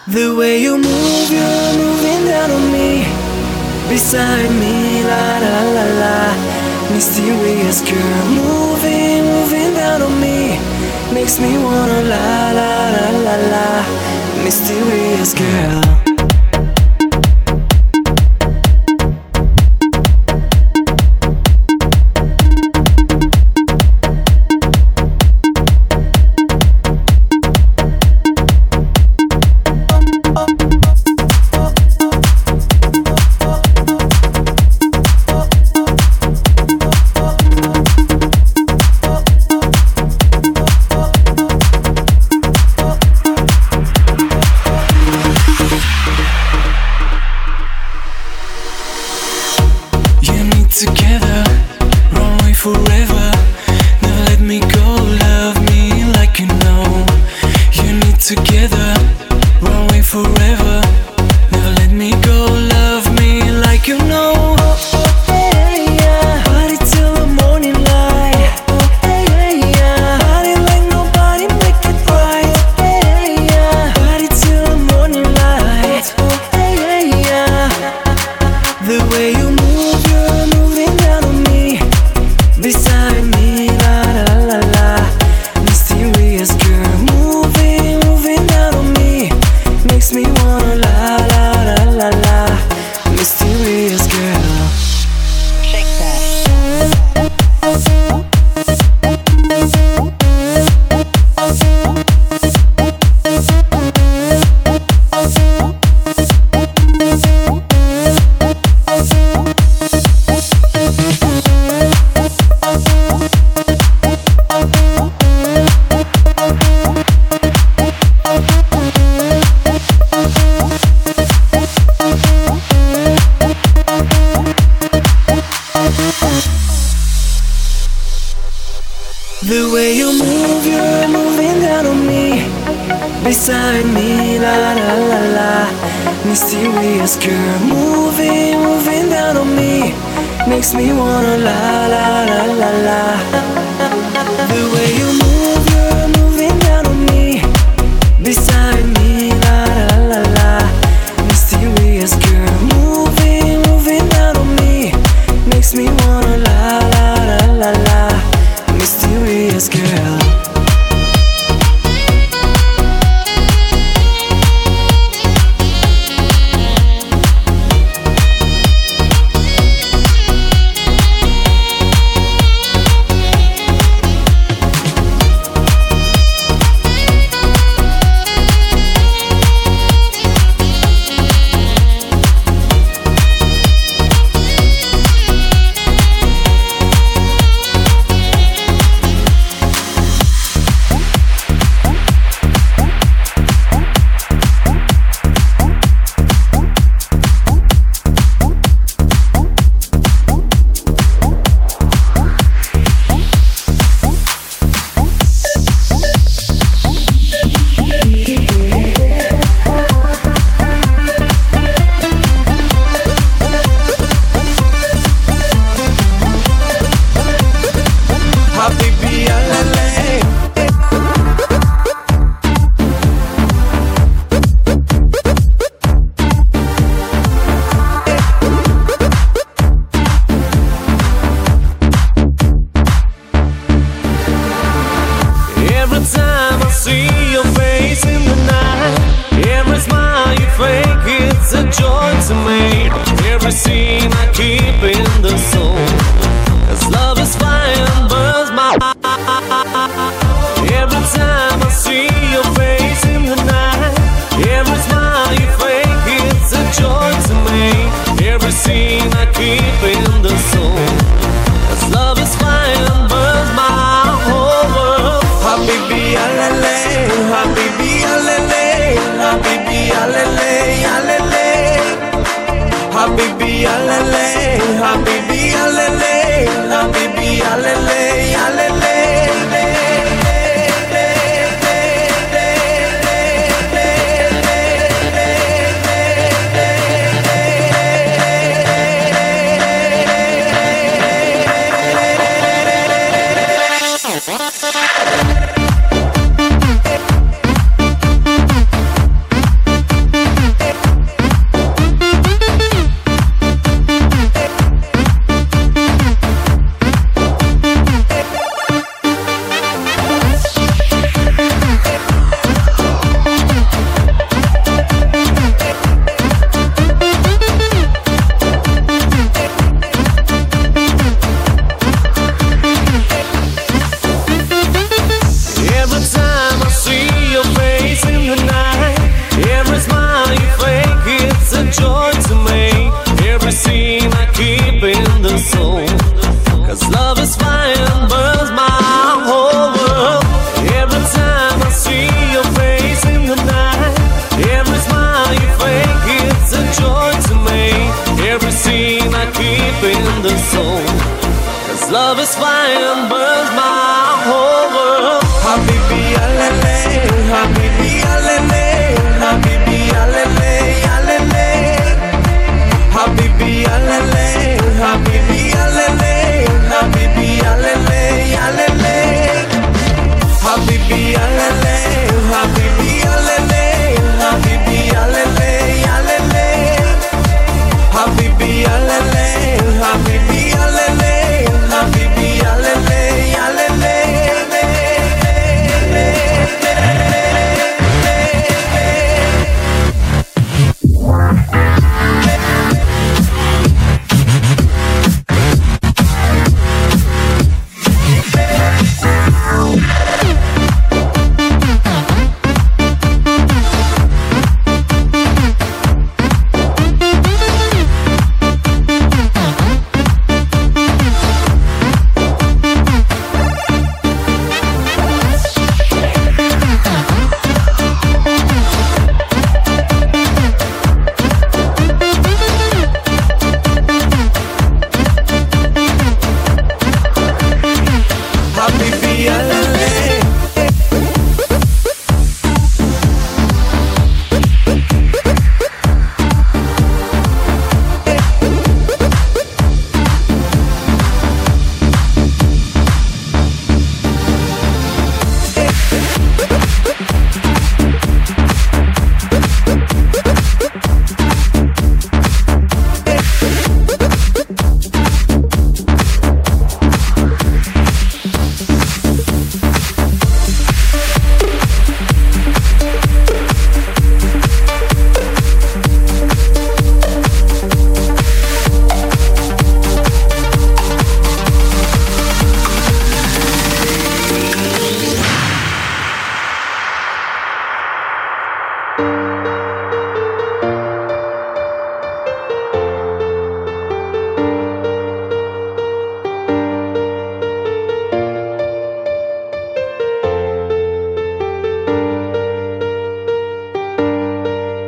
The way you move, you're moving down on me, beside me, la la la la. Mysterious girl, moving, moving down on me, makes me wanna la la la la la. Mysterious girl. Together, run away forever. Never let me go, love me like you know. You need together, run away forever. Never let me go, love me like you know. Party till the morning light. Party like nobody, make it right. Party till the morning light. The way you move, you're moving down on me, beside me, la la la la. Mysterious girl, moving, moving down on me, makes me wanna la la la la la. Mysterious girl. Shake that. The way you move, you're moving down on me, beside me, la la la la. Mysterious girl, moving, moving down on me, makes me wanna la la la la la. The way you move, you're moving down on me, beside me, la la la la. Mysterious girl, moving, moving down on me, makes me wanna la la la la la. Mysterious girl.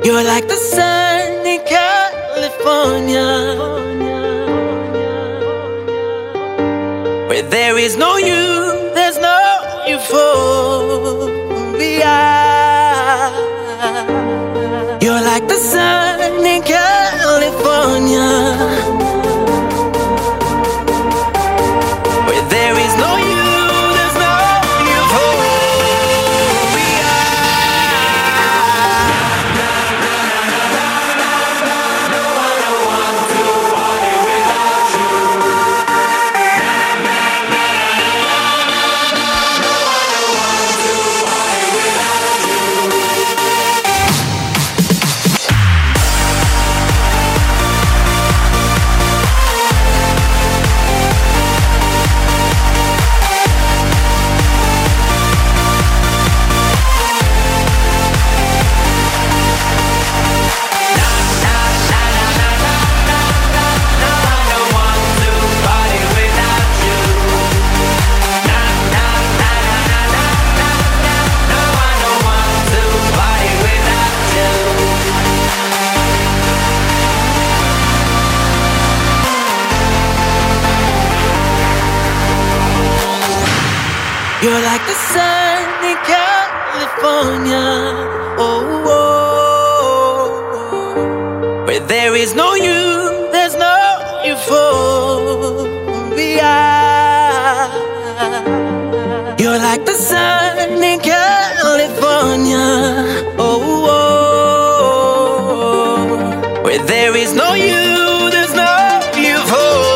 You're like the sun in California, where there is no you, there's no euphoria. You're like the sun in California, where there is no you, there's no euphoria. No, I don't want to party without you. No, I don't want to party without you. You're like the sun in California, oh, oh, where there is no you, there's no euphoria. You're like the sun in California, oh, oh, where there is no you, there's no euphoria.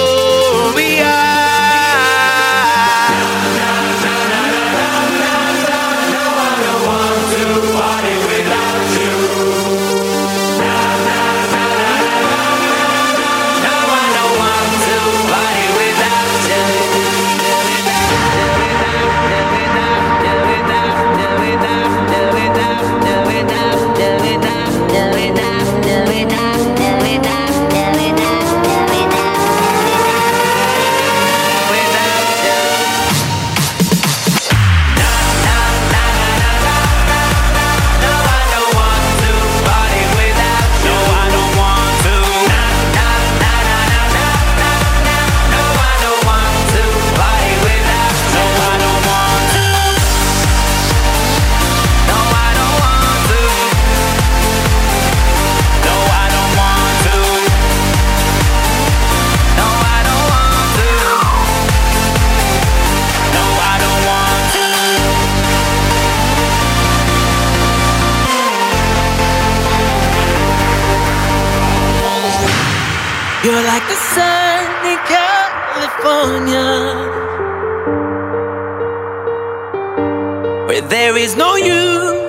You're like the sun in California, where there is no you,